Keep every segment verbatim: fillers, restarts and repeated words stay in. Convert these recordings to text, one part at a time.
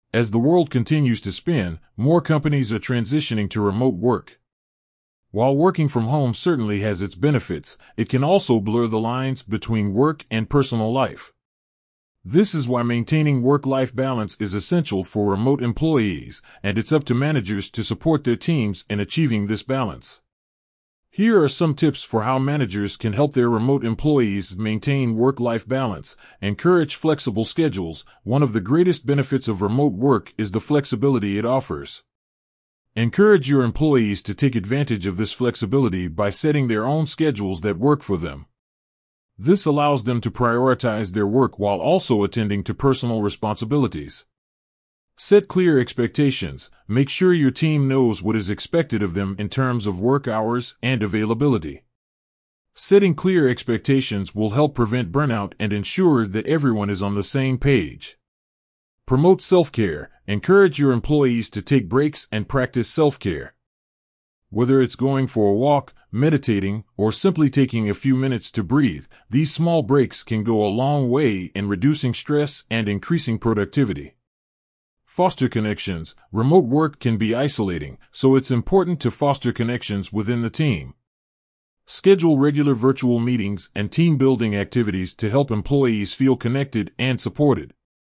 As the world continues to spin, more companies are transitioning to remote work. While working from home certainly has its benefits, it can also blur the lines between work and personal life. This is why maintaining work-life balance is essential for remote employees, and it's up to managers to support their teams in achieving this balance. Here are some tips for how managers can help their remote employees maintain work-life balance. Encourage flexible schedules. One of the greatest benefits of remote work is the flexibility it offers. Encourage your employees to take advantage of this flexibility by setting their own schedules that work for them. This allows them to prioritize their work while also attending to personal responsibilities. Set clear expectations. Make sure your team knows what is expected of them in terms of work hours and availability. Setting clear expectations will help prevent burnout and ensure that everyone is on the same page. Promote self-care. Encourage your employees to take breaks and practice self-care. Whether it's going for a walk, meditating, or simply taking a few minutes to breathe, these small breaks can go a long way in reducing stress and increasing productivity. Foster connections. Remote work can be isolating, so it's important to foster connections within the team. Schedule regular virtual meetings and team-building activities to help employees feel connected and supported.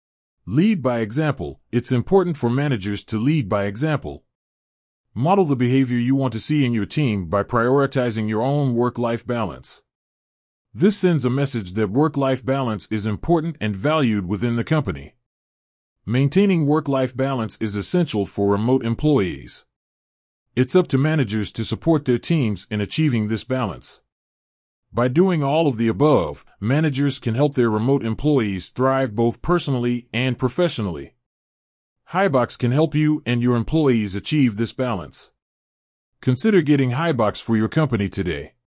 Lead by example. It's important for managers to lead by example. Model the behavior you want to see in your team by prioritizing your own work-life balance. This sends a message that work-life balance is important and valued within the company. Maintaining work-life balance is essential for remote employees. It's up to managers to support their teams in achieving this balance. By doing all of the above, managers can help their remote employees thrive both personally and professionally. HiBox can help you and your employees achieve this balance. Consider getting HiBox for your company today.